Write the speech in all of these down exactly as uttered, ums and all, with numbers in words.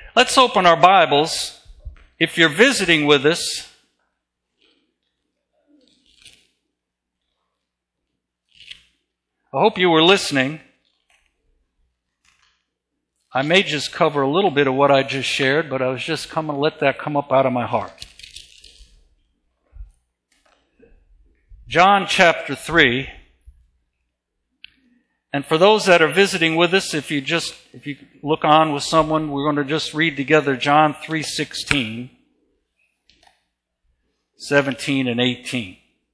Let's open our Bibles. If you're visiting with us, I hope you were listening. I may just cover a little bit of what I just shared, but I was just coming to let that come up out of my heart. John chapter three. And for those that are visiting with us, if you just if you look on with someone, we're going to just read together John three sixteen, seventeen, and eighteen.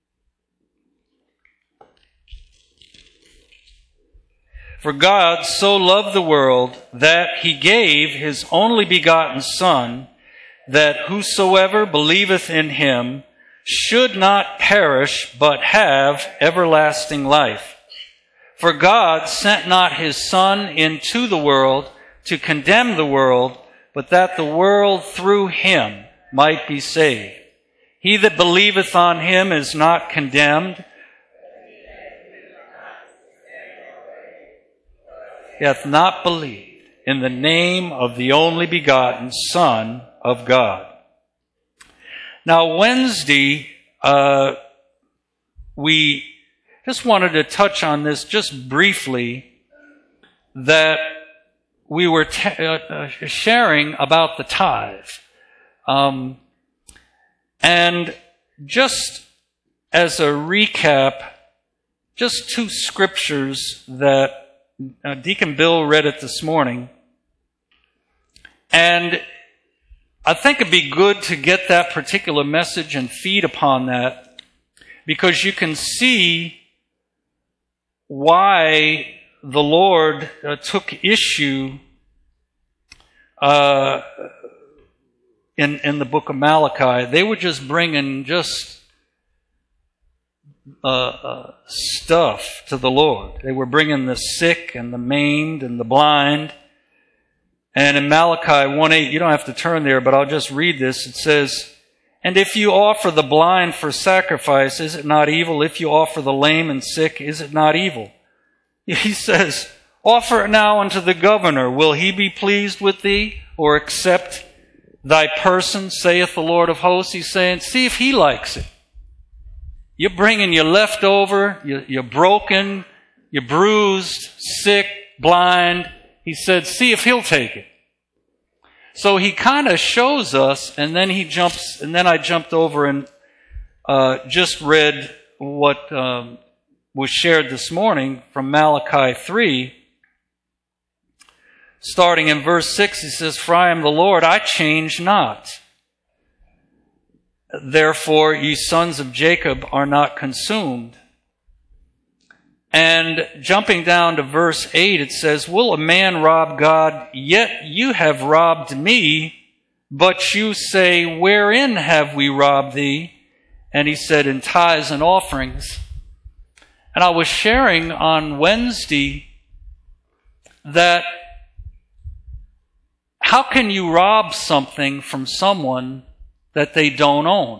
For God so loved the world that he gave his only begotten Son, that whosoever believeth in him should not perish, but have everlasting life. For God sent not his Son into the world to condemn the world, but that the world through him might be saved. He that believeth on him is not condemned, he hath not believed in the name of the only begotten Son of God. Now, Wednesday, uh, we just wanted to touch on this just briefly, that we were t- uh, sharing about the tithe. Um, and just as a recap, just two scriptures that uh, Deacon Bill read it this morning. And I think it'd be good to get that particular message and feed upon that, because you can see why the Lord uh, took issue uh, in in the book of Malachi. They were just bringing just uh, uh, stuff to the Lord. They were bringing the sick and the maimed and the blind. And in Malachi one eight, you don't have to turn there, but I'll just read this. It says, "And if you offer the blind for sacrifice, is it not evil? If you offer the lame and sick, is it not evil?" He says, "Offer it now unto the governor. Will he be pleased with thee, or accept thy person, saith the Lord of hosts?" He's saying, see if he likes it. You're bringing your leftover, you're, you're broken, you're bruised, sick, blind. He said, see if he'll take it. So he kind of shows us, and then he jumps, and then I jumped over and uh, just read what um, was shared this morning from Malachi three. Starting in verse six, he says, "For I am the Lord, I change not. Therefore, ye sons of Jacob are not consumed." And jumping down to verse eight, it says, "Will a man rob God? Yet you have robbed me. But you say, wherein have we robbed thee?" And he said, "In tithes and offerings." And I was sharing on Wednesday that how can you rob something from someone that they don't own?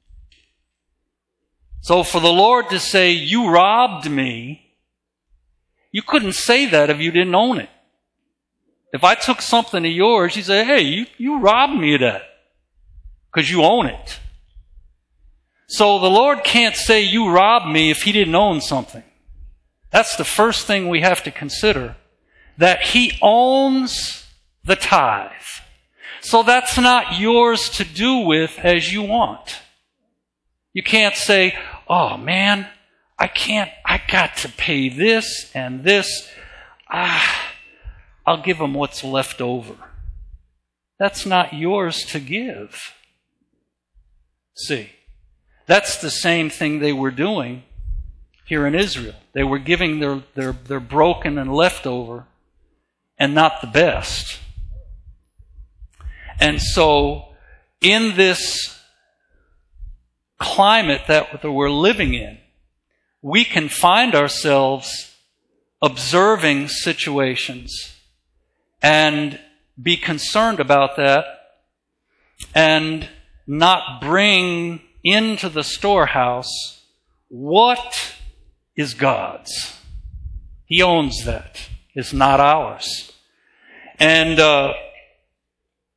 So for the Lord to say, "You robbed me," you couldn't say that if you didn't own it. If I took something of yours, you say, "Hey, you, you robbed me of that," because you own it. So the Lord can't say, "You robbed me," if he didn't own something. That's the first thing we have to consider, that he owns the tithe. So that's not yours to do with as you want. You can't say, "Oh man, I can't, I got to pay this and this. Ah, I'll give them what's left over." That's not yours to give. See, that's the same thing they were doing here in Israel. They were giving their, their, their broken and leftover and not the best. And so in this climate that we're living in, we can find ourselves observing situations and be concerned about that and not bring into the storehouse what is God's. He owns that. It's not ours. And uh,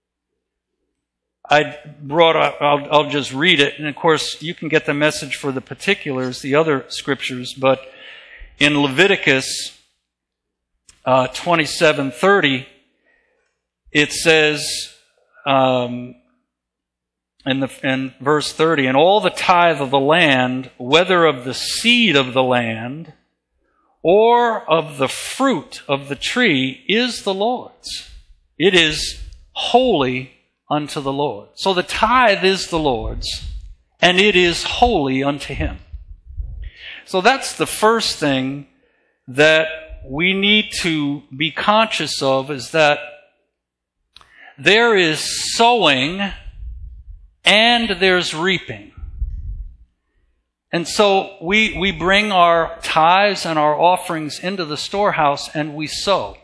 I brought, I'll, I'll just read it. And of course, you can get the message for the particulars, the other scriptures. But in Leviticus uh, twenty-seven thirty, it says, um, in, the, in verse thirty, and all the tithe of the land, whether of the seed of the land or of the fruit of the tree, is the Lord's. It is holy unto the Lord. So the tithe is the Lord's, and it is holy unto Him. So that's the first thing that we need to be conscious of, is that there is sowing and there's reaping. And so we, we bring our tithes and our offerings into the storehouse and we sow.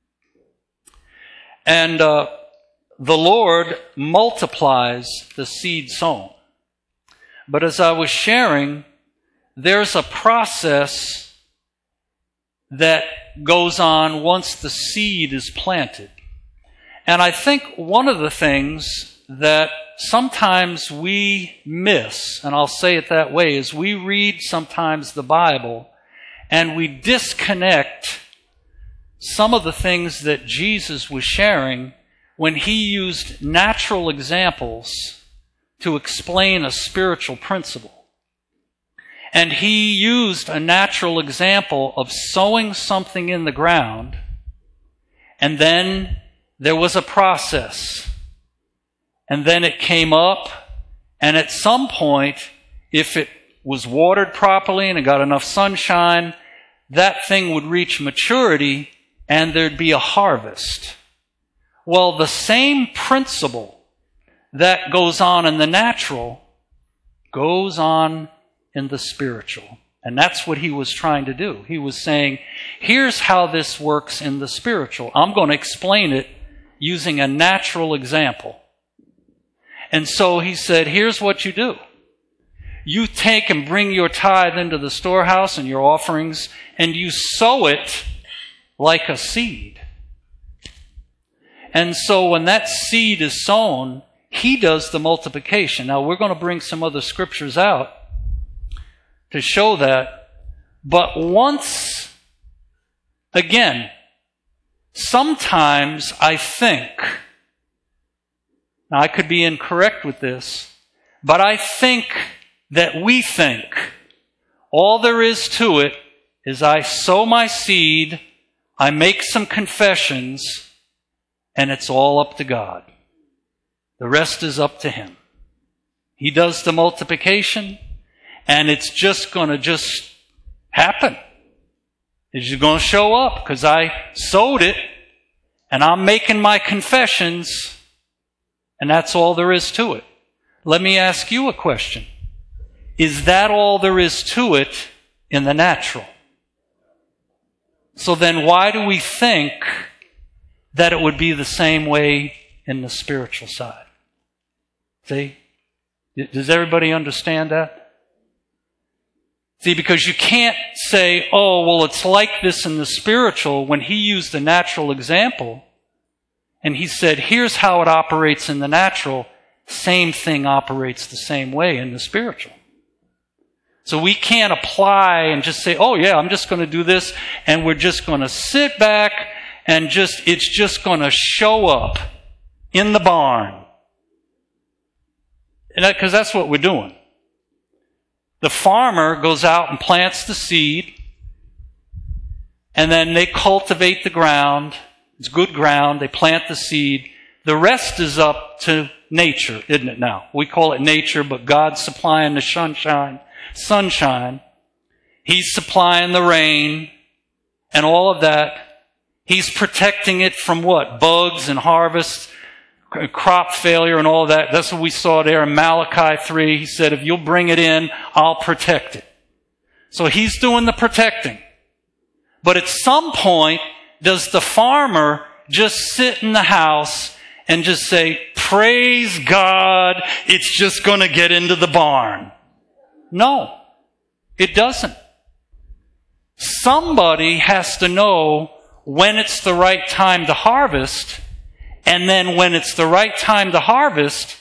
And uh, the Lord multiplies the seed sown. But as I was sharing, there's a process that goes on once the seed is planted. And I think one of the things that sometimes we miss, and I'll say it that way, is we read sometimes the Bible and we disconnect some of the things that Jesus was sharing when He used natural examples to explain a spiritual principle. And He used a natural example of sowing something in the ground, and then there was a process. And then it came up, and at some point, if it was watered properly and it got enough sunshine, that thing would reach maturity and there'd be a harvest. Well, the same principle that goes on in the natural goes on in the spiritual. And that's what He was trying to do. He was saying, here's how this works in the spiritual. I'm going to explain it using a natural example. And so He said, here's what you do. You take and bring your tithe into the storehouse and your offerings, and you sow it like a seed. And so when that seed is sown, He does the multiplication. Now, we're going to bring some other scriptures out to show that. But once, again, sometimes I think, now I could be incorrect with this, but I think that we think all there is to it is I sow my seed, I make some confessions, and it's all up to God. The rest is up to Him. He does the multiplication, and it's just going to just happen. It's just going to show up because I sowed it, and I'm making my confessions, and that's all there is to it. Let me ask you a question. Is that all there is to it in the natural? So then why do we think that it would be the same way in the spiritual side? See? Does everybody understand that? See, because you can't say, oh, well, it's like this in the spiritual, when He used a natural example and He said, here's how it operates in the natural, same thing operates the same way in the spiritual. So we can't apply and just say, oh yeah, I'm just going to do this, and we're just going to sit back and just, it's just going to show up in the barn. And that, because that's what we're doing. The farmer goes out and plants the seed, and then they cultivate the ground. It's good ground. They plant the seed. The rest is up to nature, isn't it now? We call it nature, but God's supplying the sunshine. sunshine. He's supplying the rain and all of that. He's protecting it from what? Bugs and harvests, crop failure and all that. That's what we saw there in Malachi three. He said, if you'll bring it in, I'll protect it. So He's doing the protecting. But at some point, does the farmer just sit in the house and just say, praise God, it's just going to get into the barn? No, it doesn't. Somebody has to know when it's the right time to harvest, and then when it's the right time to harvest,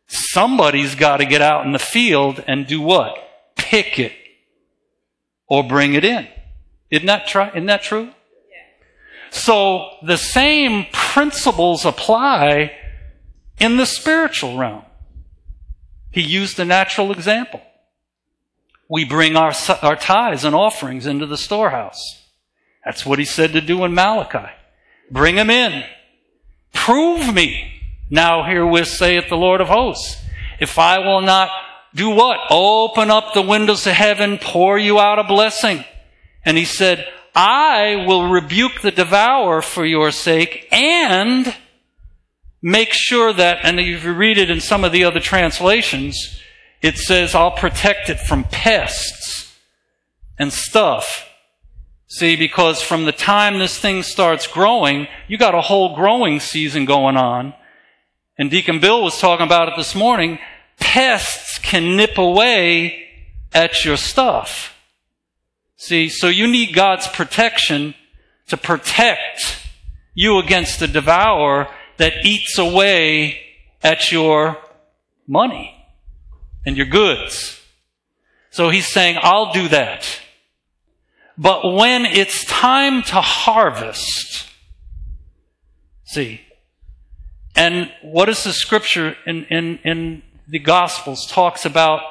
somebody's got to get out in the field and do what? Pick it or bring it in. Isn't that, tr- isn't that true? Yeah. So the same principles apply in the spiritual realm. He used a natural example. We bring our, our tithes and offerings into the storehouse. That's what he said to do in Malachi. Bring them in. Prove me. Now herewith saith the Lord of hosts, if I will not do what? Open up the windows of heaven, pour you out a blessing. And he said, I will rebuke the devourer for your sake and make sure that, and if you read it in some of the other translations, it says, I'll protect it from pests and stuff. See, because from the time this thing starts growing, you got a whole growing season going on. And Deacon Bill was talking about it this morning. Pests can nip away at your stuff. See, so you need God's protection to protect you against the devourer that eats away at your money and your goods. So he's saying, I'll do that. But when it's time to harvest, see, and what is the scripture in, in, in the Gospels talks about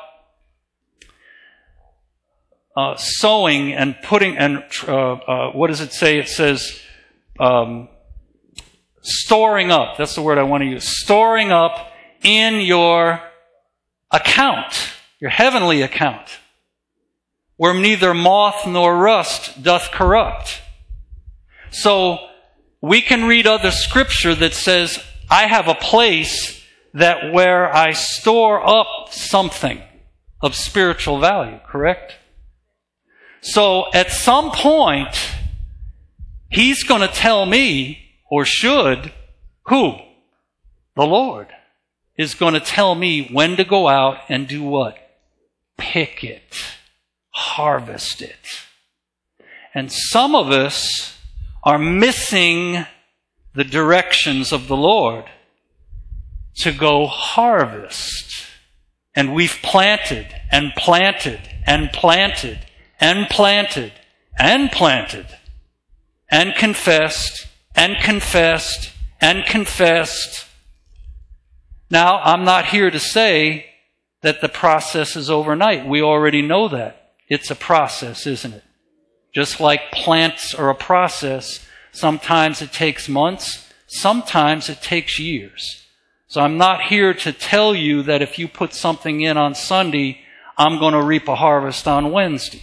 uh, sowing and putting, and uh, uh, what does it say? It says um, storing up. That's the word I want to use. Storing up in your account, your heavenly account, where neither moth nor rust doth corrupt. So we can read other scripture that says, I have a place that where I store up something of spiritual value, correct? So at some point, he's going to tell me, or should, who? The Lord is going to tell me when to go out and do what? Pick it. Harvest it. And some of us are missing the directions of the Lord to go harvest. And we've planted and planted and planted and planted and planted and confessed and confessed and confessed. Now, I'm not here to say that the process is overnight. We already know that. It's a process, isn't it? Just like plants are a process, sometimes it takes months, sometimes it takes years. So I'm not here to tell you that if you put something in on Sunday, I'm going to reap a harvest on Wednesday.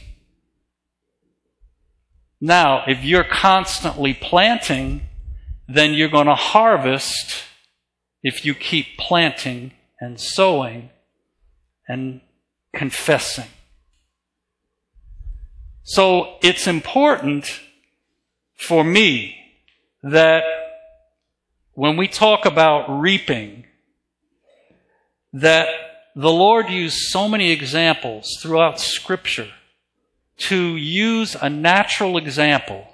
Now, if you're constantly planting, then you're going to harvest if you keep planting and sowing and confessing. So it's important for me that when we talk about reaping, that the Lord used so many examples throughout Scripture to use a natural example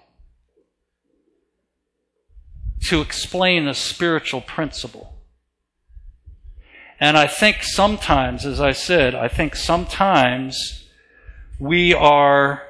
to explain a spiritual principle. And I think sometimes, as I said, I think sometimes we are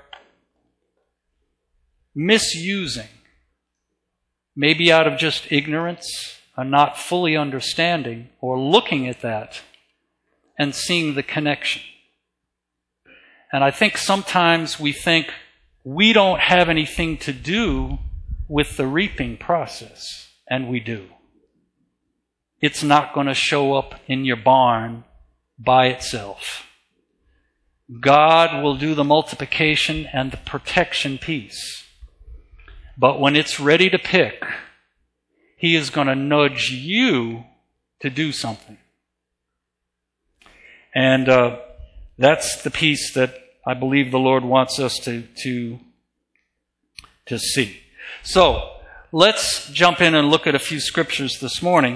misusing, maybe out of just ignorance and not fully understanding, or looking at that and seeing the connection. And I think sometimes we think we don't have anything to do with the reaping process, and we do. It's not going to show up in your barn by itself. God will do the multiplication and the protection piece. But when it's ready to pick, He is going to nudge you to do something. And uh, that's the piece that I believe the Lord wants us to, to, to see. So, let's jump in and look at a few scriptures this morning.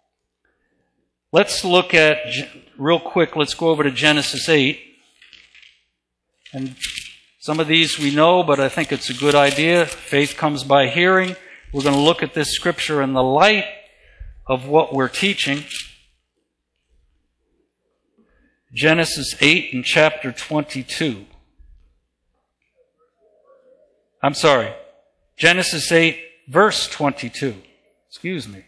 Let's look at, real quick, let's go over to Genesis eight. And some of these we know, but I think it's a good idea. Faith comes by hearing. We're going to look at this scripture in the light of what we're teaching. Genesis eight and chapter twenty-two. I'm sorry. Genesis eight, verse twenty-two. Excuse me.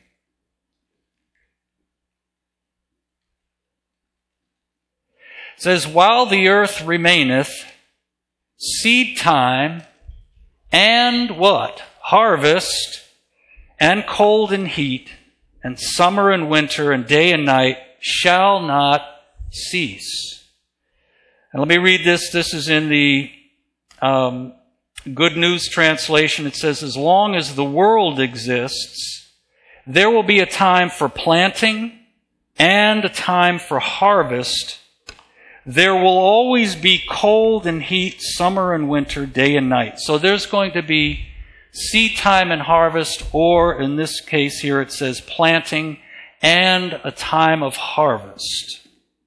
It says, while the earth remaineth, seed time and what? Harvest, and cold and heat, and summer and winter, and day and night shall not cease. And let me read this. This is in the um, Good News translation. It says, as long as the world exists, there will be a time for planting and a time for harvest. There will always be cold and heat, summer and winter, day and night. So there's going to be seed time and harvest, or in this case here it says planting and a time of harvest.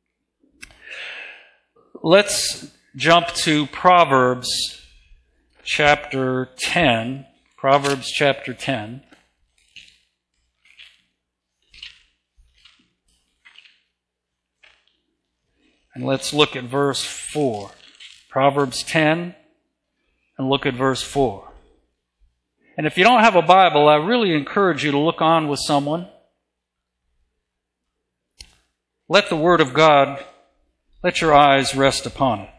Let's jump to Proverbs chapter ten. Proverbs chapter ten. And let's look at verse four. Proverbs ten, and look at verse four. And if you don't have a Bible, I really encourage you to look on with someone. Let the Word of God, let your eyes rest upon it.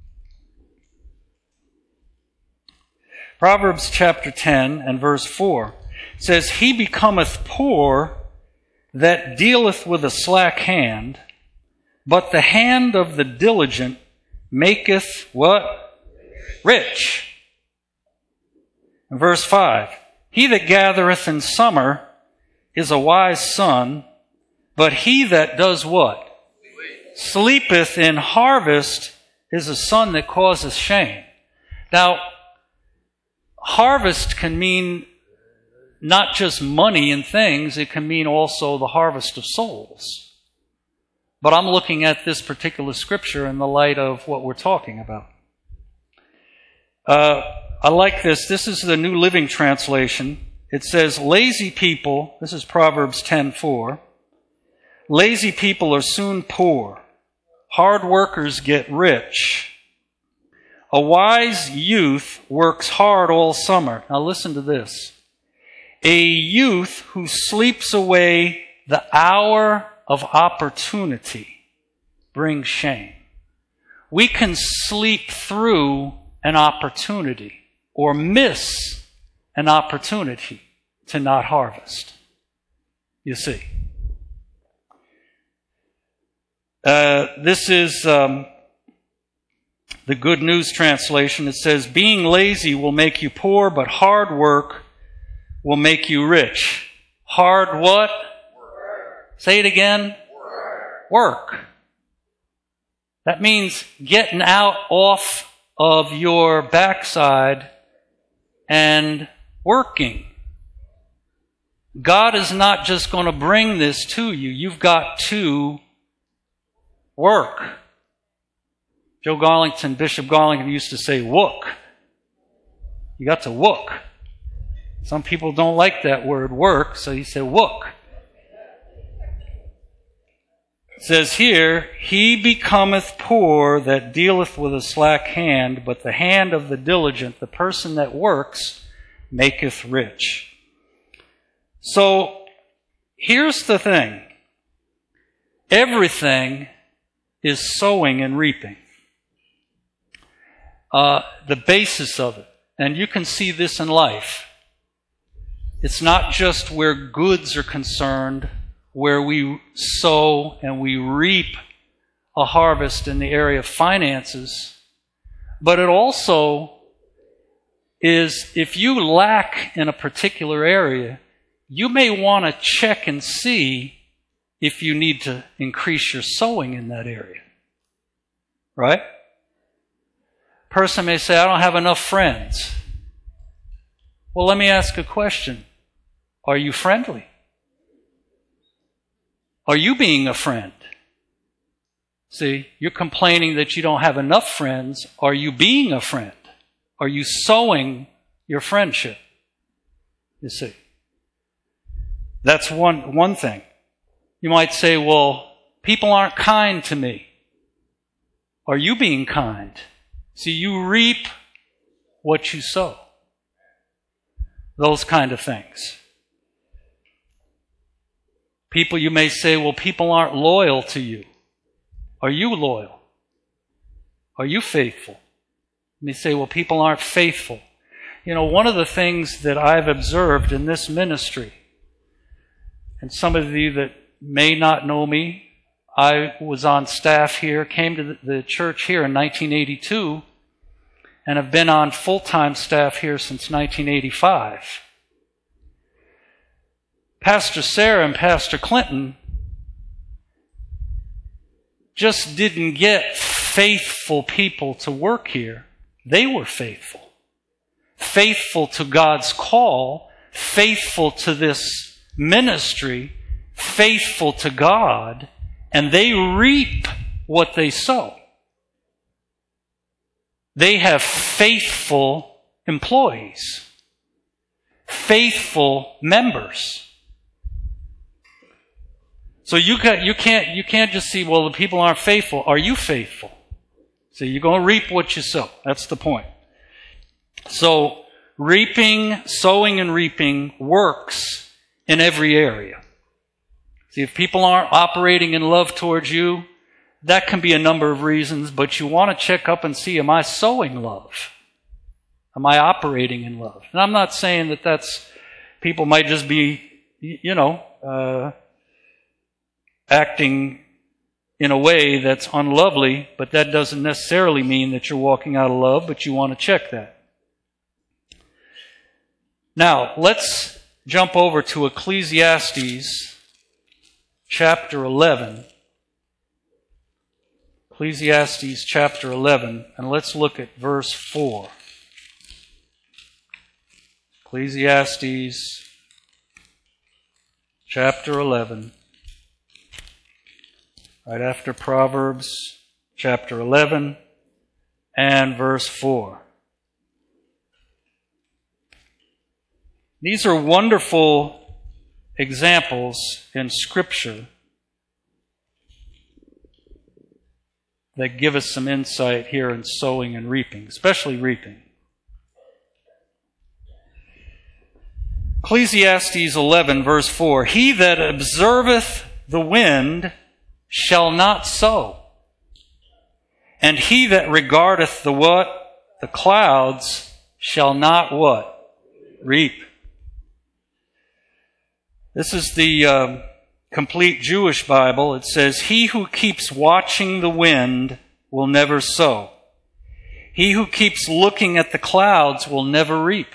Proverbs chapter ten and verse four says, he becometh poor that dealeth with a slack hand, but the hand of the diligent maketh what? Rich. And verse five, he that gathereth in summer is a wise son, but he that does what? Sleepeth in harvest is a son that causeth shame. Now, harvest can mean not just money and things, it can mean also the harvest of souls. But I'm looking at this particular scripture in the light of what we're talking about. Uh, I like this. This is the New Living Translation. It says, lazy people, this is Proverbs ten four, lazy people are soon poor. Hard workers get rich. A wise youth works hard all summer. Now listen to this. A youth who sleeps away the hour of opportunity brings shame. We can sleep through an opportunity or miss an opportunity to not harvest. You see. Uh, this is um, the Good News translation. It says, being lazy will make you poor, but hard work will make you rich. Hard what? Say it again. Work. Work. That means getting out off of your backside and working. God is not just going to bring this to you. You've got to work. Joe Garlington, Bishop Garlington used to say, wook. You got to wook. Some people don't like that word work, so he said wook. It says here, he becometh poor that dealeth with a slack hand, but the hand of the diligent, the person that works, maketh rich. So, here's the thing. Everything is sowing and reaping. Uh, the basis of it. And you can see this in life. It's not just where goods are concerned, where we sow and we reap a harvest in the area of finances, but it also is if you lack in a particular area, you may want to check and see if you need to increase your sowing in that area. Right? Person may say, I don't have enough friends. Well, let me ask a question. Are you friendly? Are you being a friend? See, you're complaining that you don't have enough friends. Are you being a friend? Are you sowing your friendship? You see. That's one, one thing. You might say, well, people aren't kind to me. Are you being kind? See, you reap what you sow. Those kind of things. People, you may say, well, people aren't loyal to you. Are you loyal? Are you faithful? You may say, well, people aren't faithful. You know, one of the things that I've observed in this ministry, and some of you that may not know me, I was on staff here, came to the church here in nineteen eighty-two, and have been on full-time staff here since nineteen eighty-five. Pastor Sarah and Pastor Clinton just didn't get faithful people to work here. They were faithful. Faithful to God's call, faithful to this ministry, faithful to God, and they reap what they sow. They have faithful employees, faithful members. So you can't, you can't, you can't just see, well, the people aren't faithful. Are you faithful? So you're going to reap what you sow. That's the point. So reaping, sowing and reaping works in every area. See, if people aren't operating in love towards you, that can be a number of reasons, but you want to check up and see, am I sowing love? Am I operating in love? And I'm not saying that that's, people might just be, you know, uh, acting in a way that's unlovely, but that doesn't necessarily mean that you're walking out of love, but you want to check that. Now, let's jump over to Ecclesiastes chapter eleven. Ecclesiastes chapter eleven, and let's look at verse four. Ecclesiastes chapter eleven. Right after Proverbs chapter eleven and verse four. These are wonderful examples in Scripture that give us some insight here in sowing and reaping, especially reaping. Ecclesiastes eleven verse four, he that observeth the wind shall not sow, and he that regardeth the what? The clouds shall not what? Reap. This is the uh, complete Jewish Bible. It says, he who keeps watching the wind will never sow. He who keeps looking at the clouds will never reap.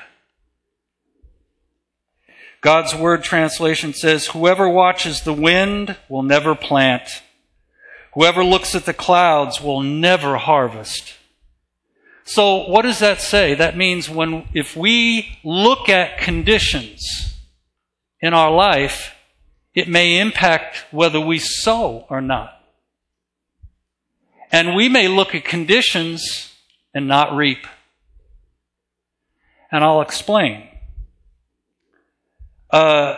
God's Word translation says, whoever watches the wind will never plant. Whoever looks at the clouds will never harvest. So what does that say? That means when, if we look at conditions in our life, it may impact whether we sow or not. And we may look at conditions and not reap. And I'll explain. Uh,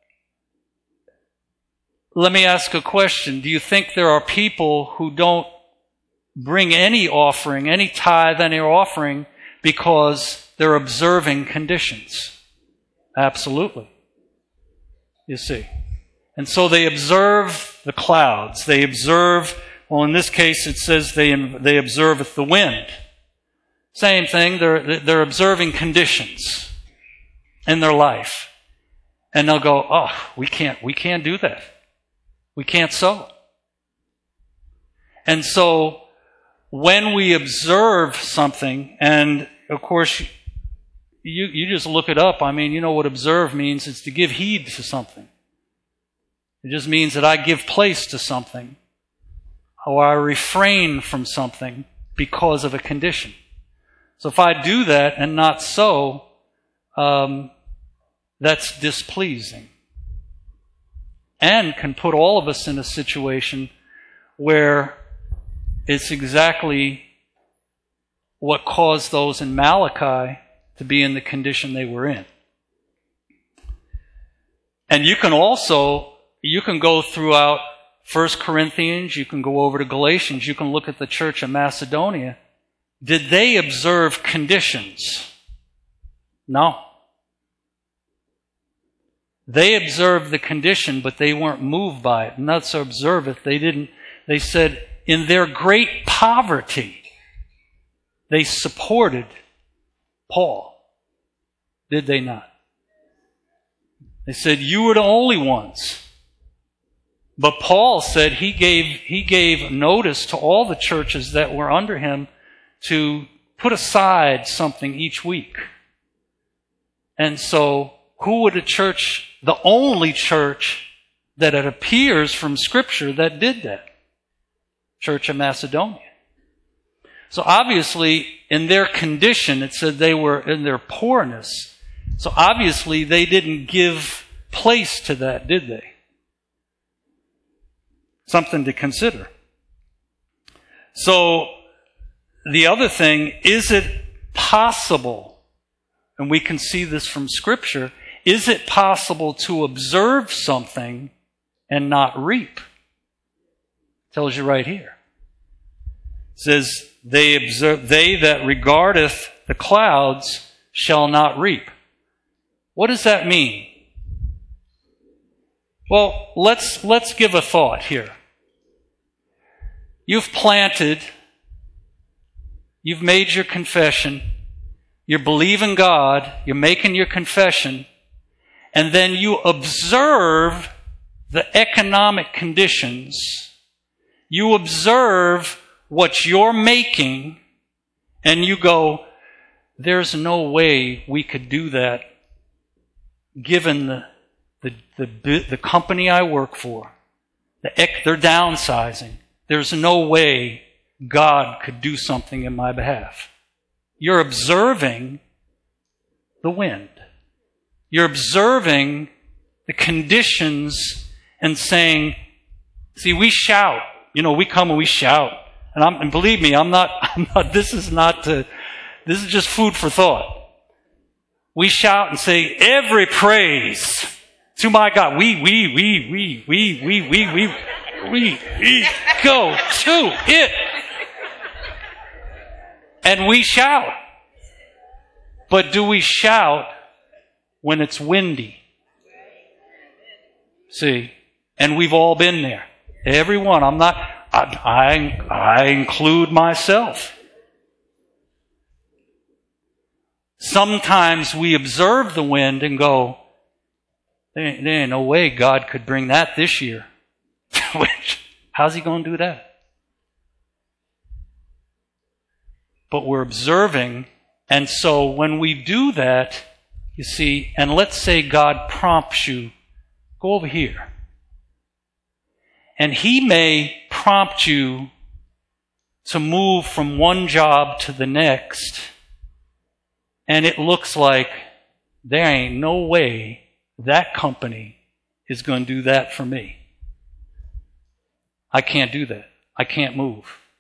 let me ask a question. Do you think there are people who don't bring any offering, any tithe, any offering, because they're observing conditions? Absolutely. You see. And so they observe the clouds. They observe, well, in this case it says they, they observe the wind. Same thing, they're, they're observing conditions in their life. And they'll go, oh, we can't, we can't do that. We can't sow. And so, when we observe something, and of course, you, you just look it up. I mean, you know what observe means. It's to give heed to something. It just means that I give place to something, or I refrain from something because of a condition. So if I do that and not sow, um, that's displeasing. And can put all of us in a situation where it's exactly what caused those in Malachi to be in the condition they were in. And you can also, you can go throughout First Corinthians, you can go over to Galatians, you can look at the church of Macedonia. Did they observe conditions? No. They observed the condition, but they weren't moved by it. Not to observe it, they didn't. They said, in their great poverty, they supported Paul. Did they not? They said, you were the only ones. But Paul said he gave, he gave notice to all the churches that were under him to put aside something each week. And so, who would a church, the only church that it appears from Scripture that did that? Church of Macedonia. So obviously, in their condition, it said they were in their poorness. So obviously, they didn't give place to that, did they? Something to consider. So, the other thing, is it possible, and we can see this from Scripture, is it possible to observe something and not reap? It tells you right here. It says, they observe, they that regardeth the clouds shall not reap. What does that mean? Well, let's, let's give a thought here. You've planted, you've made your confession, you're believing God, you're making your confession, and then you observe the economic conditions, you observe what you're making, and you go, there's no way we could do that given the The, the, the company I work for, the, they're downsizing. There's no way God could do something in my behalf. You're observing the wind. You're observing the conditions and saying, see, we shout. You know, we come and we shout. And, I'm, and believe me, I'm not, I'm not, this is not, to, this is just food for thought. We shout and say, every praise to my God. We, we, we, we, we, we, we, we, we, we go to it. And we shout. But do we shout when it's windy? See? And we've all been there. Everyone. I'm not, I, I, I include myself. Sometimes we observe the wind and go, There ain't, there ain't no way God could bring that this year. How's he going to do that? But we're observing, and so when we do that, you see, and let's say God prompts you, go over here. And he may prompt you to move from one job to the next, and it looks like there ain't no way that company is going to do that for me. I can't do that. I can't move.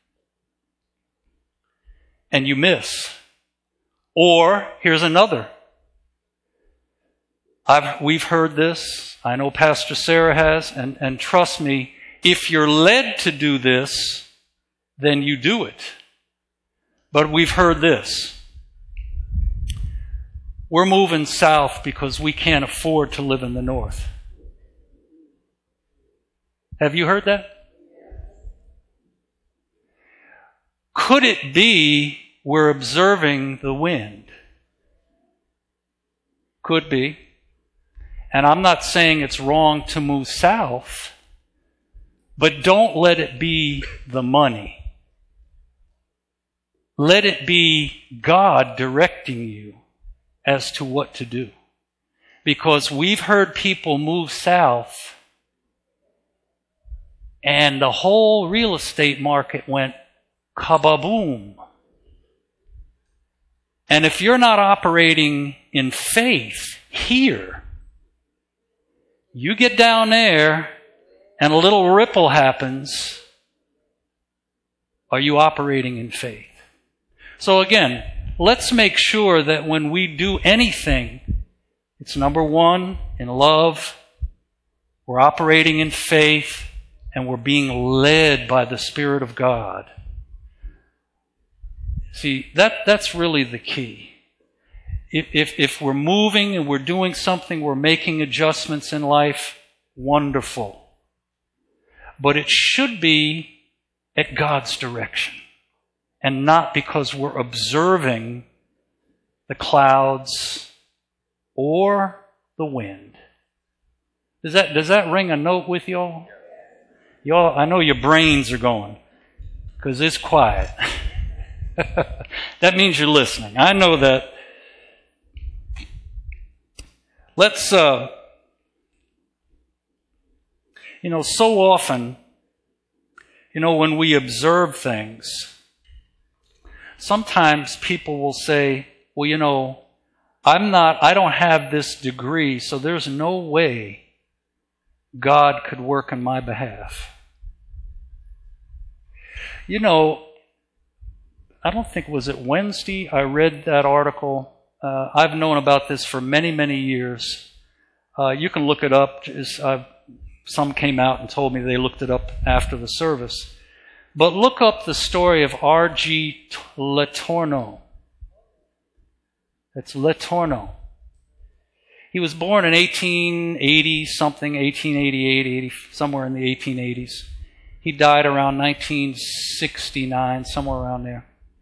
And you miss. Or, here's another. I've, we've heard this. I know Pastor Sarah has. And, and trust me, if you're led to do this, then you do it. But we've heard this. We're moving south because we can't afford to live in the north. Have you heard that? Could it be we're observing the wind? Could be. And I'm not saying it's wrong to move south, but don't let it be the money. Let it be God directing you as to what to do. Because we've heard people move south and the whole real estate market went kaboom. And if you're not operating in faith here, you get down there and a little ripple happens. Are you operating in faith? So again, let's make sure that when we do anything, it's number one, in love, we're operating in faith, and we're being led by the Spirit of God. See, that, that's really the key. If, if, if we're moving and we're doing something, we're making adjustments in life, wonderful. But it should be at God's direction and not because we're observing the clouds or the wind. Does that, does that ring a note with y'all? Y'all, I know your brains are going because it's quiet. That means you're listening. I know that. Let's, uh, you know, so often, you know, when we observe things, sometimes people will say, well, you know, I'm not, I don't have this degree, so there's no way God could work on my behalf. You know, I don't think, was it Wednesday I read that article? Uh, I've known about this for many, many years. Uh, you can look it up. Just, uh, some came out and told me they looked it up after the service. But look up the story of R G Letourneau. It's Letourneau. He was born in eighteen eighty something, eighteen eighty-eight, eighty, somewhere in the eighteen eighties. He died around nineteen sixty-nine, somewhere around there.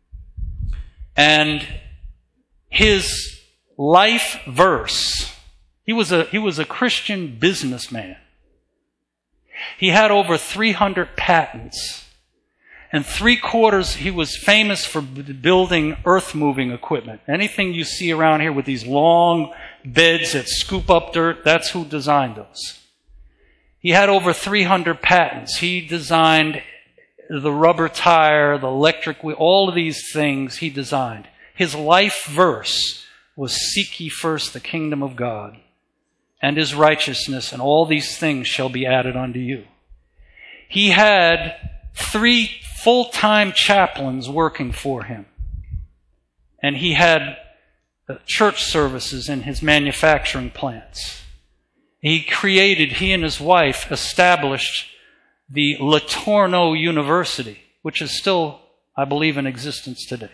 And his life verse, he was a he was a Christian businessman. He had over three hundred patents. And three quarters, he was famous for building earth-moving equipment. Anything you see around here with these long beds that scoop up dirt, that's who designed those. He had over three hundred patents. He designed the rubber tire, the electric wheel, all of these things he designed. His life verse was, "Seek ye first the kingdom of God and his righteousness, and all these things shall be added unto you." He had three full-time chaplains working for him. And he had church services in his manufacturing plants. He created, he and his wife established the Letourneau University, which is still, I believe, in existence today.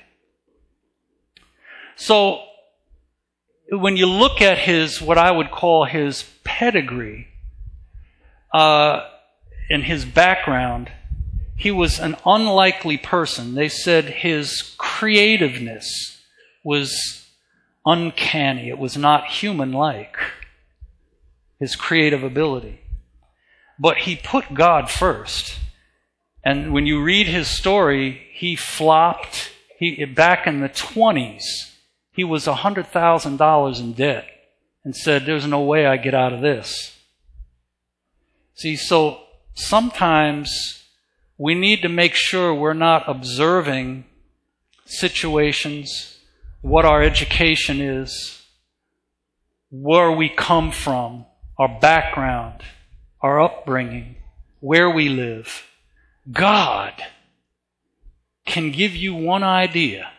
So, when you look at his, what I would call his pedigree, uh, and his background, he was an unlikely person. They said his creativeness was uncanny. It was not human-like, his creative ability. But he put God first. And when you read his story, he flopped. He, back in the twenties, he was one hundred thousand dollars in debt and said, "There's no way I get out of this." See, so sometimes we need to make sure we're not observing situations, what our education is, where we come from, our background, our upbringing, where we live. God can give you one idea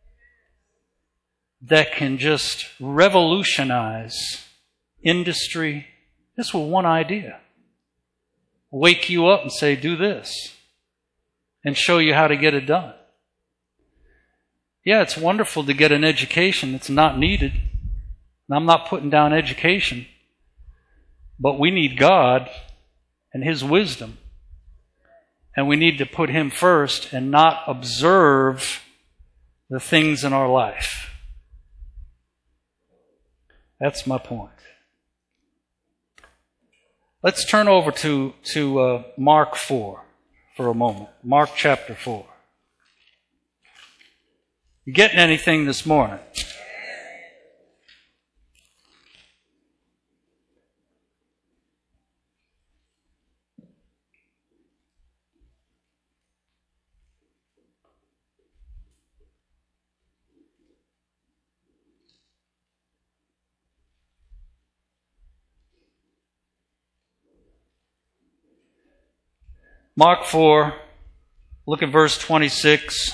that can just revolutionize industry. Just with one idea. Wake you up and say, "Do this," and show you how to get it done. Yeah, it's wonderful to get an education that's not needed. And I'm not putting down education. But we need God and his wisdom. And we need to put him first and not observe the things in our life. That's my point. Let's turn over to, to uh, Mark four for a moment. Mark chapter four. You getting anything this morning? Mark four, look at verse twenty-six.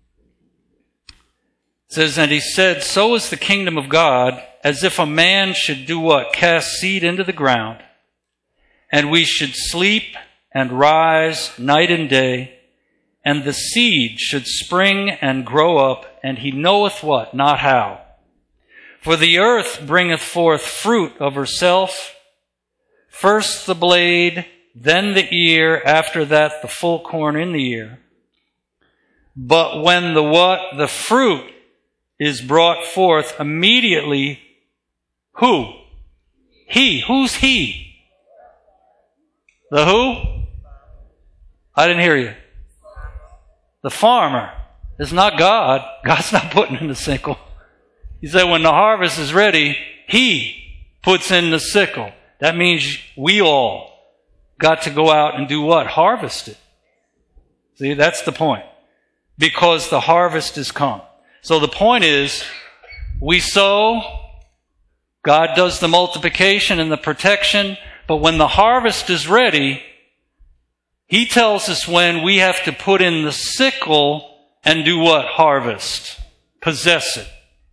It says, "And he said, so is the kingdom of God, as if a man should do what? Cast seed into the ground. And we should sleep and rise night and day, and the seed should spring and grow up, and he knoweth what? Not how. For the earth bringeth forth fruit of herself, first the blade, then the ear, after that the full corn in the ear. But when the what? The fruit is brought forth, immediately, who? He. Who's he? The who? I didn't hear you. The farmer. It's not God. God's not putting in the sickle. He said when the harvest is ready, he puts in the sickle. That means we all got to go out and do what? Harvest it. See, that's the point. Because the harvest is come. So the point is, we sow, God does the multiplication and the protection, but when the harvest is ready, he tells us when we have to put in the sickle and do what? Harvest. Possess it.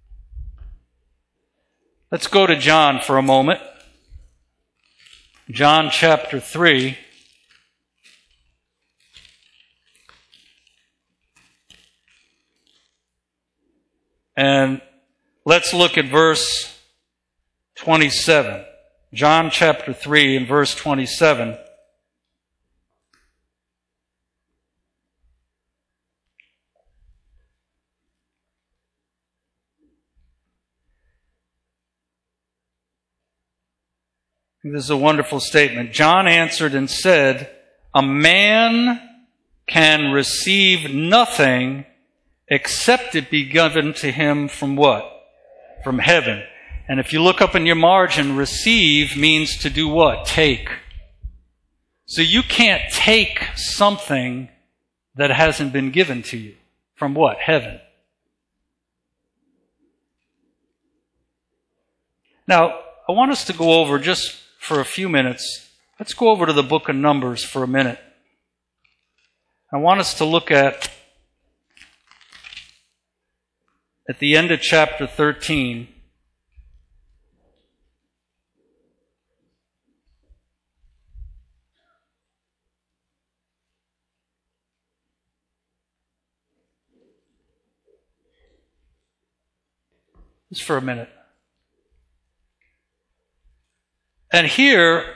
Let's go to John for a moment. John chapter three. And let's look at verse twenty-seven. John chapter three and verse twenty-seven. This is a wonderful statement. John answered and said, a man can receive nothing except it be given to him from what? From heaven. And if you look up in your margin, receive means to do what? Take. So you can't take something that hasn't been given to you. From what? Heaven. Now, I want us to go over just for a few minutes. Let's go over to the book of Numbers for a minute. I want us to look at, at the end of chapter thirteen, just for a minute. And here,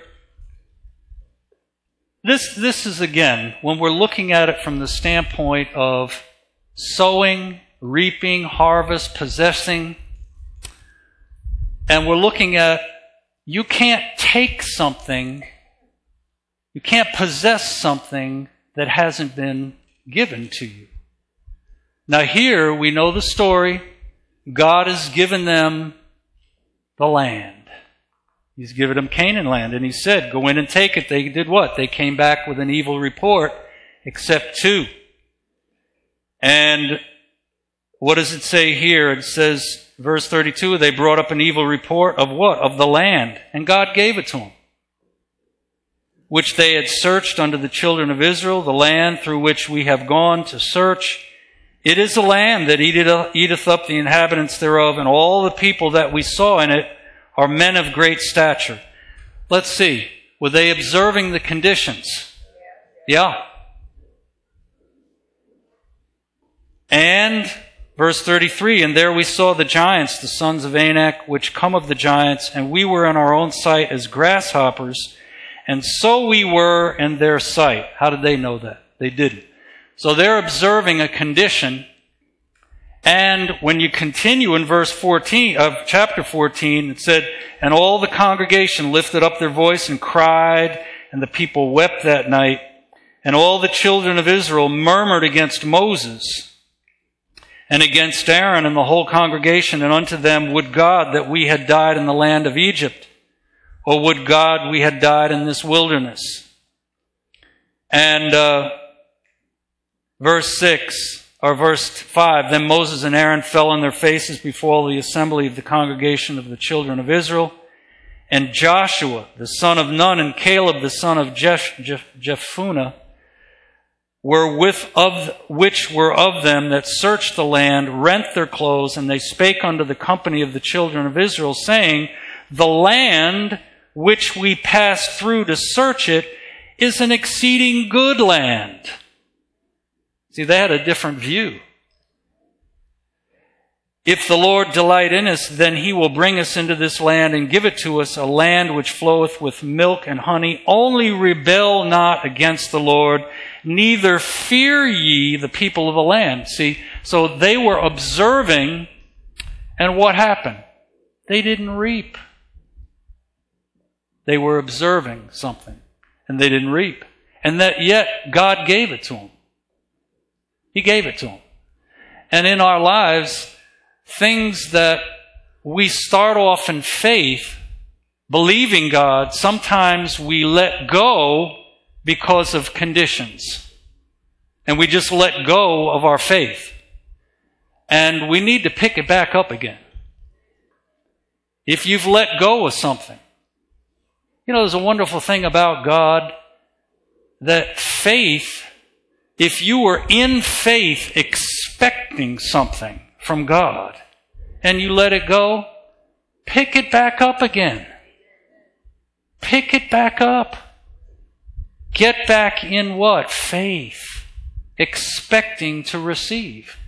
this, this is again, when we're looking at it from the standpoint of sowing, reaping, harvest, possessing, and we're looking at, you can't take something, you can't possess something that hasn't been given to you. Now here, we know the story. God has given them the land. He's given them Canaan land, and he said, go in and take it. They did what? They came back with an evil report, except two. And what does it say here? It says, verse thirty-two, they brought up an evil report of what? Of the land. And God gave it to them, which they had searched unto the children of Israel, the land through which we have gone to search. It is a land that eateth up the inhabitants thereof, and all the people that we saw in it are men of great stature. Let's see. Were they observing the conditions? Yeah. And, verse thirty-three, and there we saw the giants, the sons of Anak, which come of the giants, and we were in our own sight as grasshoppers, and so we were in their sight. How did they know that? They didn't. So they're observing a condition. And when you continue in verse fourteen of chapter fourteen, it said, and all the congregation lifted up their voice and cried, and the people wept that night. And all the children of Israel murmured against Moses and against Aaron and the whole congregation, and unto them, would God that we had died in the land of Egypt, or would God we had died in this wilderness. And uh, verse six, or verse five, then Moses and Aaron fell on their faces before the assembly of the congregation of the children of Israel. And Joshua, the son of Nun, and Caleb, the son of Jeph- Jeph- Jephunneh, were with of which were of them that searched the land, rent their clothes, and they spake unto the company of the children of Israel, saying, the land which we passed through to search it, is an exceeding good land. See, they had a different view. If the Lord delight in us, then he will bring us into this land and give it to us, a land which floweth with milk and honey. Only rebel not against the Lord, neither fear ye the people of the land. See, so they were observing, and what happened? They didn't reap. They were observing something, and they didn't reap. And that yet God gave it to them. He gave it to them. And in our lives, things that we start off in faith, believing God, sometimes we let go because of conditions. And we just let go of our faith. And we need to pick it back up again. If you've let go of something. You know, there's a wonderful thing about God, that faith, if you were in faith expecting something from God, and you let it go, pick it back up again. Pick it back up. Get back in what? Faith. Expecting to receive.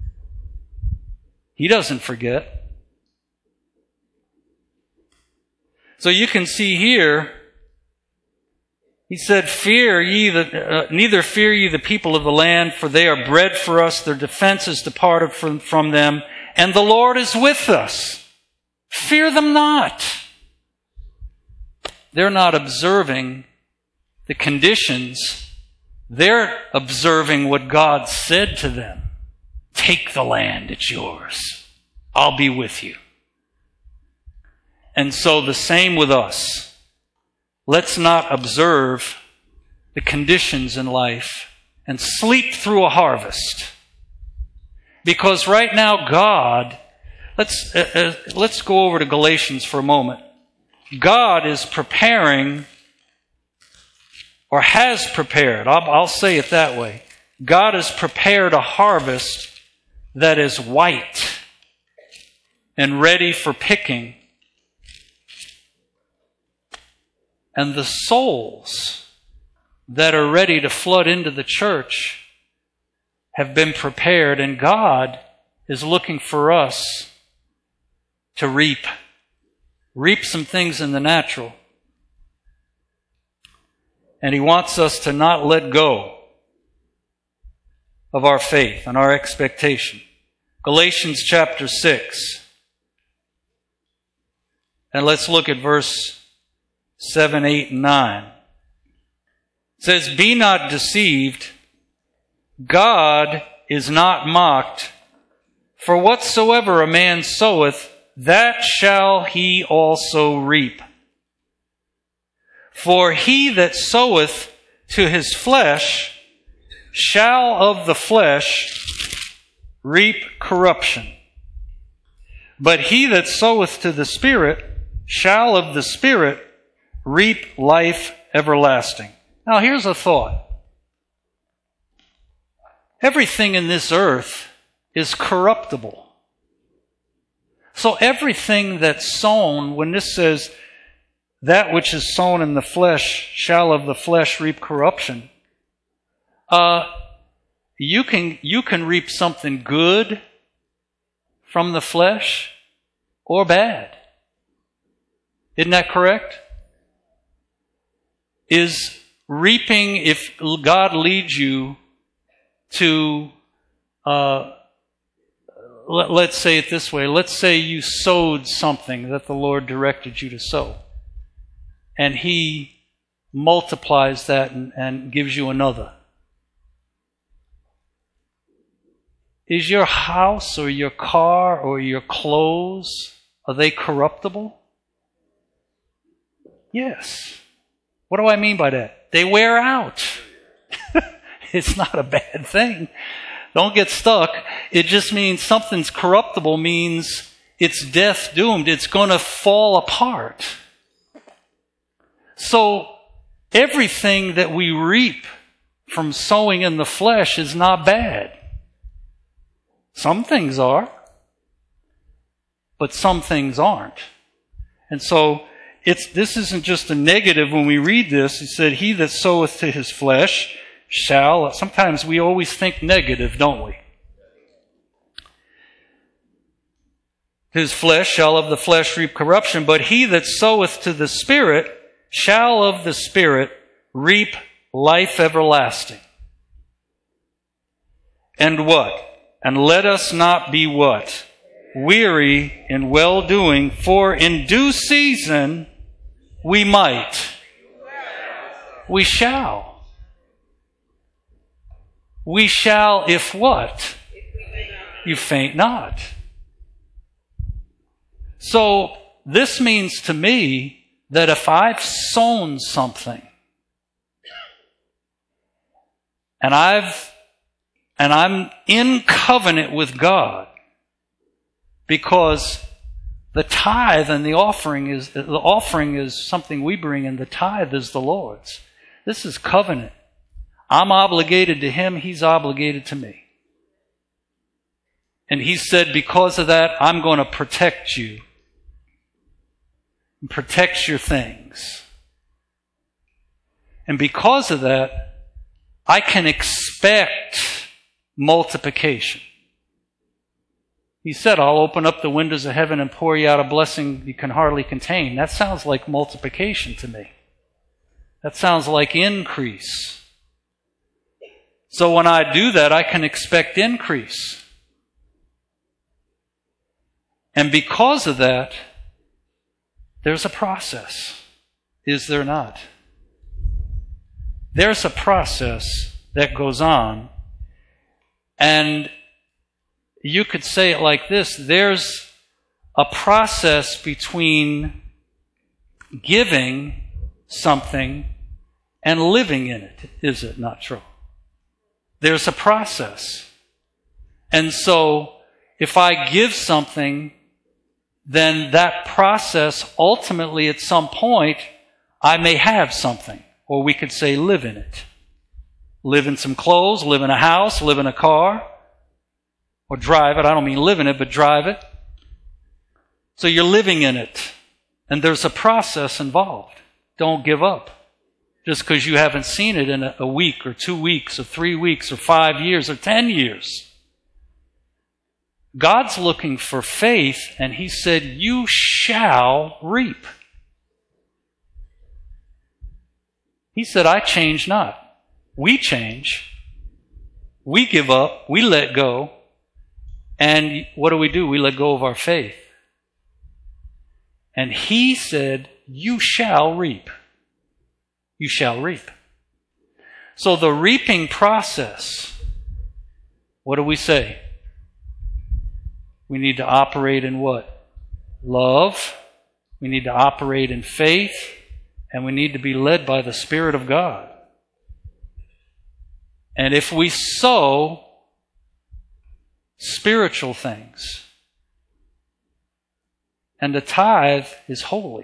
He doesn't forget. So you can see here, he said, Fear ye the, uh, neither fear ye the people of the land, for they are bread for us, their defense is departed from, from them, and the Lord is with us. Fear them not. They're not observing the conditions. They're observing what God said to them. Take the land, it's yours. I'll be with you. And so the same with us. Let's not observe the conditions in life and sleep through a harvest. Because right now God, let's, uh, uh, let's go over to Galatians for a moment. God is preparing, or has prepared, I'll, I'll say it that way. God has prepared a harvest that is white and ready for picking. And the souls that are ready to flood into the church have been prepared, and God is looking for us to reap. Reap some things in the natural. And He wants us to not let go of our faith and our expectation. Galatians chapter six. And let's look at verse seven, eight, and nine. It says, Be not deceived, God is not mocked, for whatsoever a man soweth, that shall he also reap. For he that soweth to his flesh shall of the flesh reap corruption. But he that soweth to the Spirit shall of the Spirit reap life everlasting. Now here's a thought. Everything in this earth is corruptible. So everything that's sown, when this says, that which is sown in the flesh shall of the flesh reap corruption, uh, you can, you can reap something good from the flesh or bad. Isn't that correct? Is reaping, if God leads you to, uh, let, let's say it this way, let's say you sowed something that the Lord directed you to sow, and He multiplies that and, and gives you another. Is your house or your car or your clothes, are they corruptible? Yes. What do I mean by that? They wear out. It's not a bad thing. Don't get stuck. It just means something's corruptible means it's death doomed. It's going to fall apart. So everything that we reap from sowing in the flesh is not bad. Some things are, but some things aren't. And so it's, this isn't just a negative when we read this. He said, he that soweth to his flesh shall. Sometimes we always think negative, don't we? His flesh shall of the flesh reap corruption, but he that soweth to the Spirit shall of the Spirit reap life everlasting. And what? And let us not be what? Weary in well-doing, for in due season we might. We shall. We shall if what? You faint not. So this means to me that if I've sown something and I've and I'm in covenant with God, because the tithe and the offering is the offering is something we bring, and the tithe is the Lord's. This is covenant. I'm obligated to Him, He's obligated to me. And He said, because of that, I'm going to protect you. And protect your things. And because of that, I can expect multiplication. He said, I'll open up the windows of heaven and pour you out a blessing you can hardly contain. That sounds like multiplication to me. That sounds like increase. So when I do that, I can expect increase. And because of that, there's a process, is there not? There's a process that goes on, and you could say it like this: there's a process between giving something and living in it, is it not true? There's a process. And so, if I give something, then that process, ultimately at some point, I may have something. Or we could say live in it. Live in some clothes, live in a house, live in a car. Or drive it. I don't mean live in it, but drive it. So you're living in it. And there's a process involved. Don't give up. Just because you haven't seen it in a, a week or two weeks or three weeks or five years or ten years. God's looking for faith, and He said, you shall reap. He said, I change not. We change. We give up. We let go. And what do we do? We let go of our faith. And He said, you shall reap. You shall reap. So the reaping process, what do we say? We need to operate in what? Love. We need to operate in faith. And we need to be led by the Spirit of God. And if we sow spiritual things, and the tithe is holy.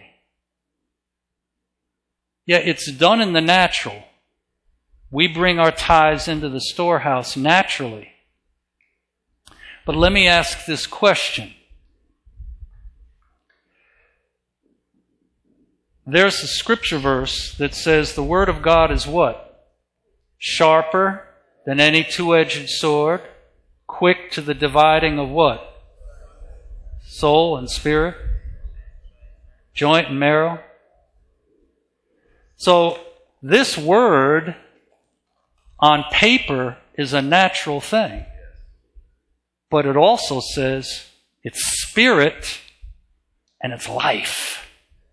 Yeah, it's done in the natural. We bring our tithes into the storehouse naturally. But let me ask this question. There's a scripture verse that says the Word of God is what? Sharper than any two-edged sword, quick to the dividing of what? Soul and spirit, joint and marrow. So this word on paper is a natural thing. But it also says it's spirit and it's life.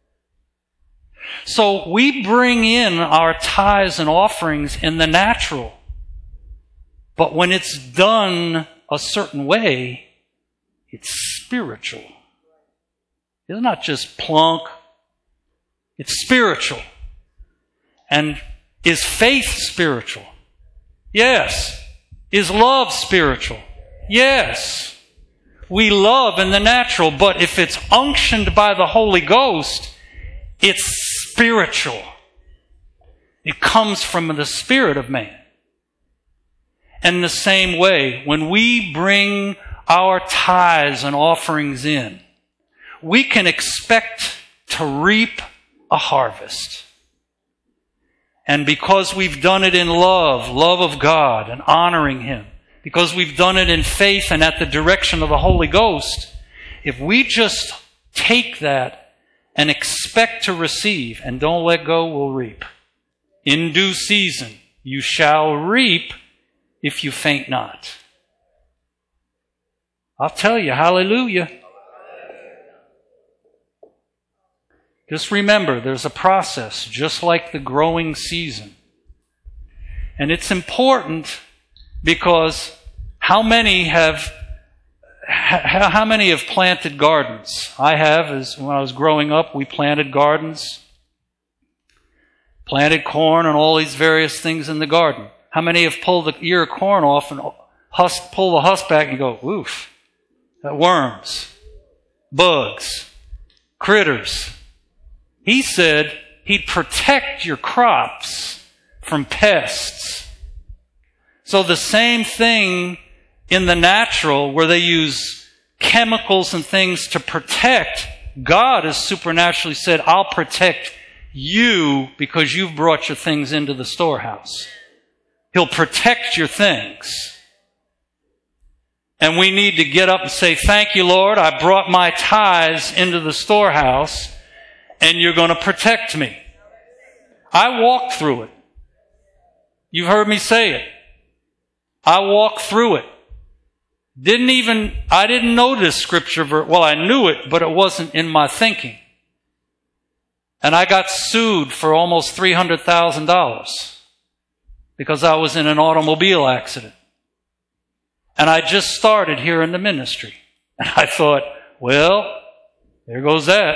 So we bring in our tithes and offerings in the natural. But when it's done a certain way, it's spiritual. It's not just plunk. It's spiritual. And is faith spiritual? Yes. Is love spiritual? Yes. We love in the natural, but if it's unctioned by the Holy Ghost, it's spiritual. It comes from the spirit of man. And the same way, when we bring our tithes and offerings in, we can expect to reap a harvest. And because we've done it in love, love of God and honoring Him, because we've done it in faith and at the direction of the Holy Ghost, if we just take that and expect to receive and don't let go, we'll reap. In due season you shall reap if you faint not. I'll tell you, hallelujah. Just remember, there's a process, just like the growing season. And it's important because how many have how many have planted gardens? I have. As when I was growing up, we planted gardens, planted corn and all these various things in the garden. How many have pulled the ear of corn off and husk, pull the husk back and go, oof, that worms, bugs, critters. He said He'd protect your crops from pests. So the same thing in the natural, where they use chemicals and things to protect, God has supernaturally said, I'll protect you because you've brought your things into the storehouse. He'll protect your things. And we need to get up and say, thank you, Lord, I brought my tithes into the storehouse, and you're going to protect me. I walked through it. You've heard me say it. I walked through it. Didn't even, I didn't know this scripture verse. Well, I knew it, but it wasn't in my thinking. And I got sued for almost three hundred thousand dollars because I was in an automobile accident. And I just started here in the ministry. And I thought, well, there goes that.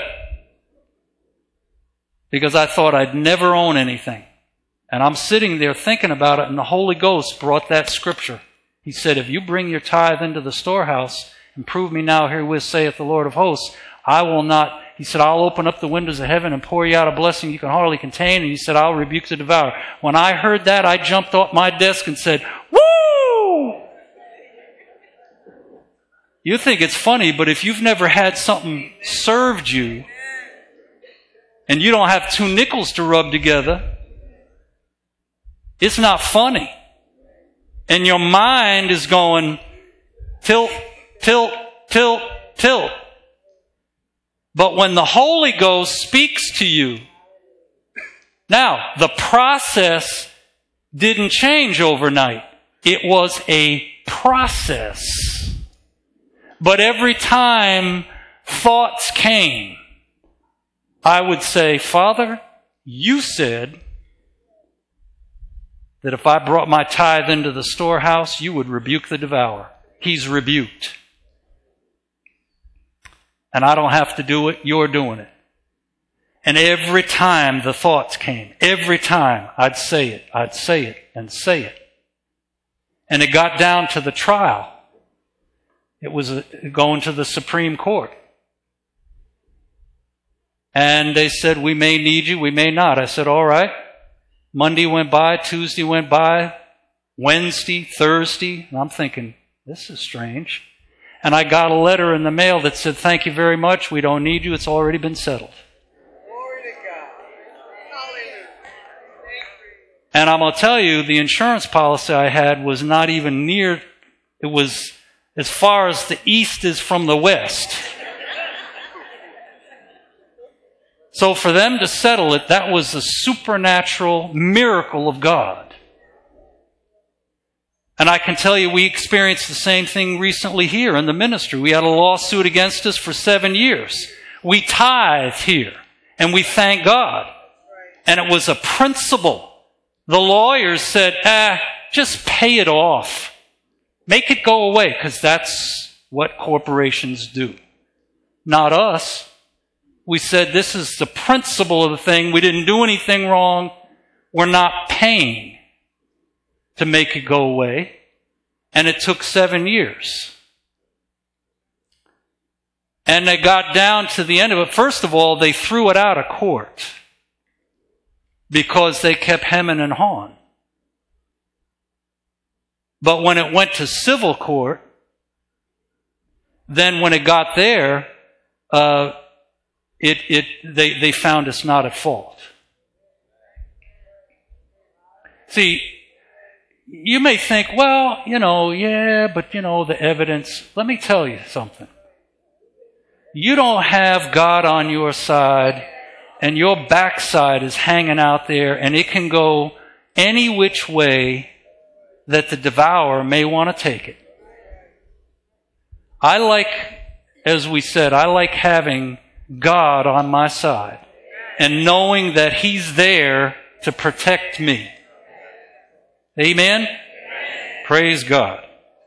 Because I thought I'd never own anything. And I'm sitting there thinking about it, and the Holy Ghost brought that scripture. He said, if you bring your tithe into the storehouse and prove me now herewith, saith the Lord of hosts, I will not, he said, I'll open up the windows of heaven and pour you out a blessing you can hardly contain. And he said, I'll rebuke the devourer. When I heard that, I jumped off my desk and said, woo! You think it's funny, but if you've never had something served you, and you don't have two nickels to rub together, it's not funny. And your mind is going tilt, tilt, tilt, tilt. But when the Holy Ghost speaks to you, now, the process didn't change overnight. It was a process. But every time thoughts came, I would say, Father, you said that if I brought my tithe into the storehouse, you would rebuke the devourer. He's rebuked. And I don't have to do it, you're doing it. And every time the thoughts came, every time I'd say it, I'd say it, and say it. And it got down to the trial. It was going to the Supreme Court. And they said, we may need you, we may not. I said, all right. Monday went by, Tuesday went by, Wednesday, Thursday. And I'm thinking, this is strange. And I got a letter in the mail that said, thank you very much, we don't need you, it's already been settled. Glory to God. Hallelujah. And I'm going to tell you, the insurance policy I had was not even near, it was as far as the east is from the west. So for them to settle it, that was a supernatural miracle of God. And I can tell you, we experienced the same thing recently here in the ministry. We had a lawsuit against us for seven years. We tithe here, and we thank God. And it was a principle. The lawyers said, ah, just pay it off. Make it go away, because that's what corporations do. Not us. We said, this is the principle of the thing. We didn't do anything wrong. We're not paying to make it go away. And it took seven years. And they got down to the end of it. First of all, they threw it out of court because they kept hemming and hawing. But when it went to civil court, then when it got there, uh, it, it, they, they found us not at fault. See, you may think, well, you know, yeah, but you know, the evidence. Let me tell you something. You don't have God on your side, and your backside is hanging out there, and it can go any which way that the devourer may want to take it. I like, as we said, I like having God on my side and knowing that He's there to protect me. Amen? Amen? Praise God.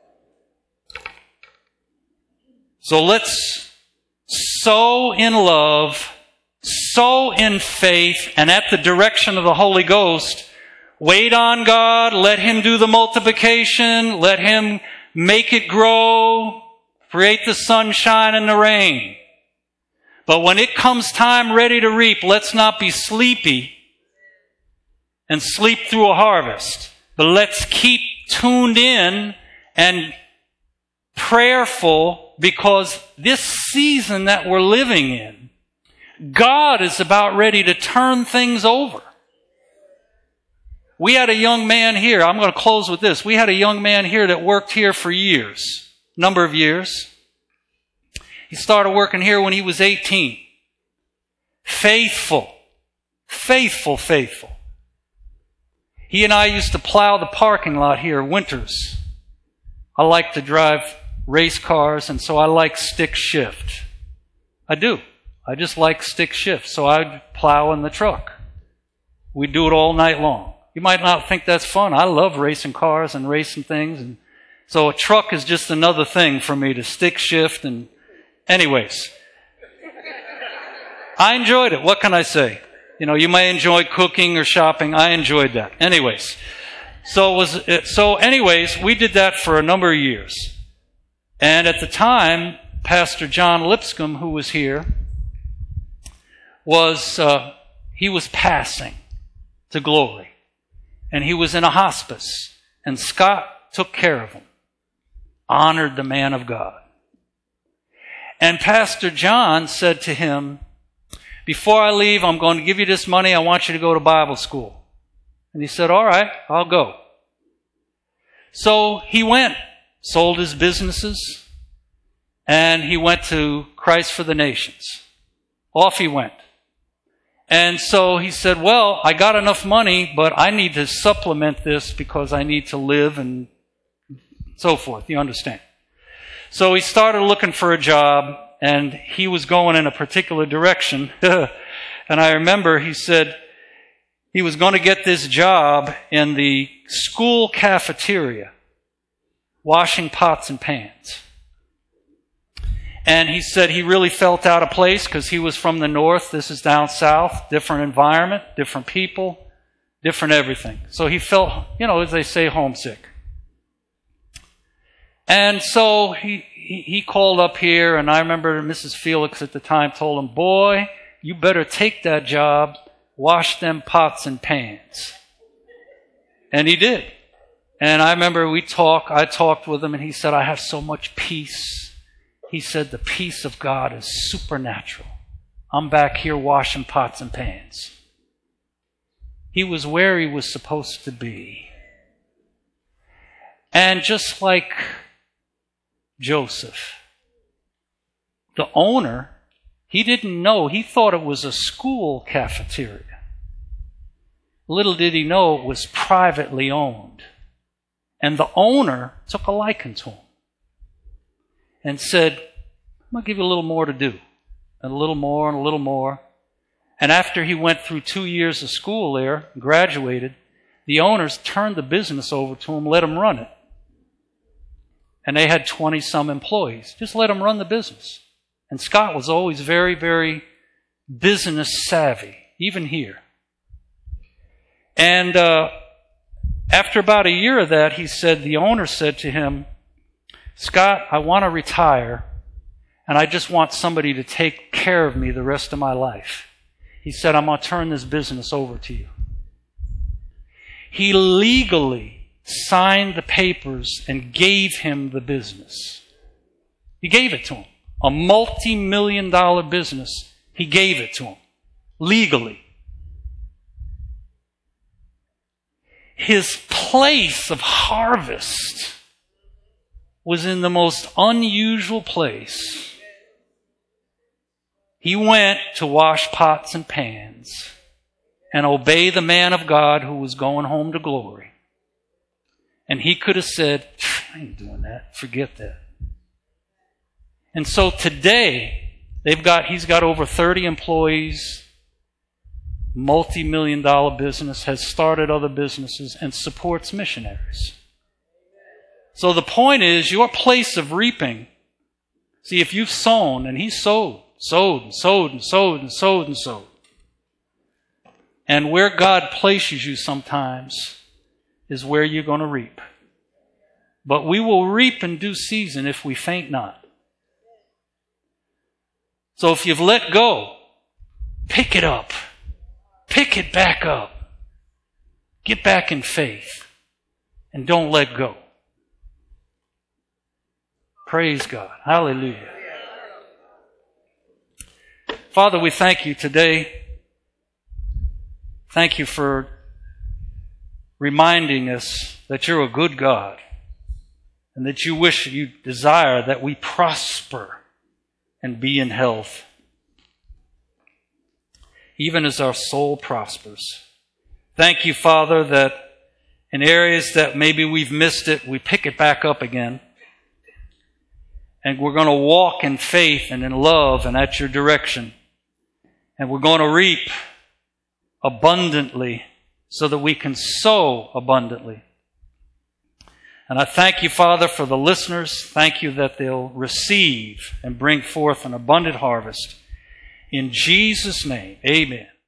So let's sow in love, sow in faith, and at the direction of the Holy Ghost, wait on God, let Him do the multiplication, let Him make it grow, create the sunshine and the rain. But when it comes time ready to reap, let's not be sleepy and sleep through a harvest. But let's keep tuned in and prayerful, because this season that we're living in, God is about ready to turn things over. We had a young man here. I'm going to close with this. We had a young man here that worked here for years, number of years. He started working here when he was eighteen. Faithful. Faithful, faithful. He and I used to plow the parking lot here winters. I like to drive race cars, and so I like stick shift. I do. I just like stick shift, so I plow in the truck. We do it all night long. You might not think that's fun. I love racing cars and racing things, and so a truck is just another thing for me to stick shift. And anyways, I enjoyed it. What can I say? You know, you may enjoy cooking or shopping. I enjoyed that. Anyways, so it was. So anyways, we did that for a number of years. And at the time, Pastor John Lipscomb, who was here, was uh, he was passing to glory, and he was in a hospice. And Scott took care of him, honored the man of God. And Pastor John said to him, "Before I leave, I'm going to give you this money. I want you to go to Bible school." And he said, "All right, I'll go." So he went, sold his businesses, and he went to Christ for the Nations. Off he went. And so he said, "Well, I got enough money, but I need to supplement this because I need to live," and so forth. You understand? So he started looking for a job, and he was going in a particular direction. And I remember he said he was going to get this job in the school cafeteria, washing pots and pans. And he said he really felt out of place because he was from the north. This is down south, different environment, different people, different everything. So he felt, you know, as they say, homesick. And so he, he, he called up here, and I remember Missus Felix at the time told him, "Boy, you better take that job, wash them pots and pans." And he did. And I remember we talked, I talked with him, and he said, "I have so much peace." He said, "The peace of God is supernatural. I'm back here washing pots and pans." He was where he was supposed to be. And just like Joseph, the owner, he didn't know. He thought it was a school cafeteria. Little did he know it was privately owned. And the owner took a liking to him and said, "I'm going to give you a little more to do." And a little more and a little more. And after he went through two years of school there, graduated, the owners turned the business over to him, let him run it. And they had twenty-some employees. Just let him run the business. And Scott was always very, very business savvy, even here. And uh, after about a year of that, he said, the owner said to him, "Scott, I want to retire, and I just want somebody to take care of me the rest of my life." He said, "I'm going to turn this business over to you." He legally signed the papers and gave him the business. He gave it to him. A multi-million dollar business. He gave it to them legally. His place of harvest was in the most unusual place. He went to wash pots and pans and obey the man of God who was going home to glory. And he could have said, I ain't doing that. Forget that. And so today, they've got, he's got over thirty employees, multi-million dollar business, has started other businesses, and supports missionaries. So the point is, your place of reaping, see, if you've sown, and he sowed, sowed, and sowed, and sowed, and sowed, and sowed. And where God places you sometimes is where you're going to reap. But we will reap in due season if we faint not. So if you've let go, pick it up. Pick it back up. Get back in faith. And don't let go. Praise God. Hallelujah. Father, we thank you today. Thank you for reminding us that you're a good God and that you wish, you desire that we prosper and be in health, even as our soul prospers. Thank you, Father, that in areas that maybe we've missed it, we pick it back up again. And we're going to walk in faith and in love and at your direction. And we're going to reap abundantly so that we can sow abundantly. And I thank you, Father, for the listeners. Thank you that they'll receive and bring forth an abundant harvest. In Jesus' name, amen.